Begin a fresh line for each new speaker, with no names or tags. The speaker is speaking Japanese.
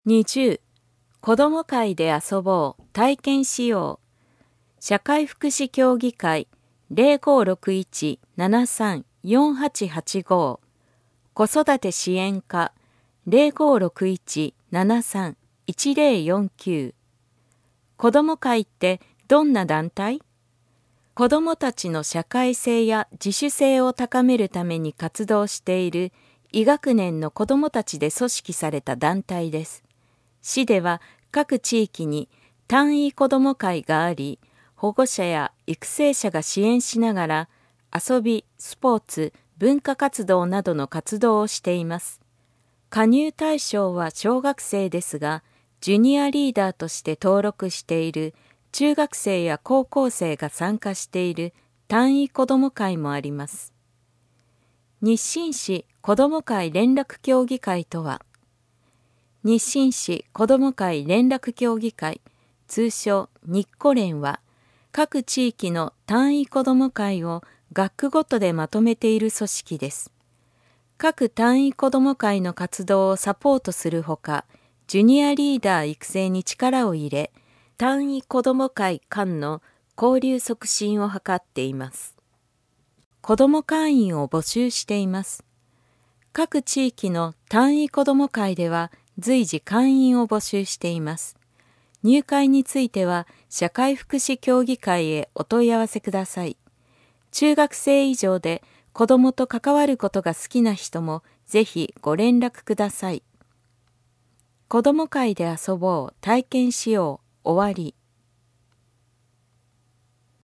20、子ども会で遊ぼう、体験しよう。社会福祉協議会 0561-73-4885 子育て支援課 0561-73-1049。子ども会ってどんな団体？子どもたちの社会性や自主性を高めるために活動している医学年の子どもたちで組織された団体です。市では各地域に単位子ども会があり、保護者や育成者が支援しながら遊び、スポーツ、文化活動などの活動をしています。加入対象は小学生ですが、ジュニアリーダーとして登録している中学生や高校生が参加している単位子ども会もあります。日清市子ども会連絡協議会とは、日清市子ども会連絡協議会、通称日子連は、各地域の単位子ども会を学区ごとでまとめている組織です。各単位子ども会の活動をサポートするほか、ジュニアリーダー育成に力を入れ、単位子ども会間の交流促進を図っています。子ども会員を募集しています。各地域の単位子ども会では随時会員を募集しています。入会については社会福祉協議会へお問い合わせください。中学生以上で子どもと関わることが好きな人もぜひご連絡ください。子ども会で遊ぼう、体験しよう、終わり。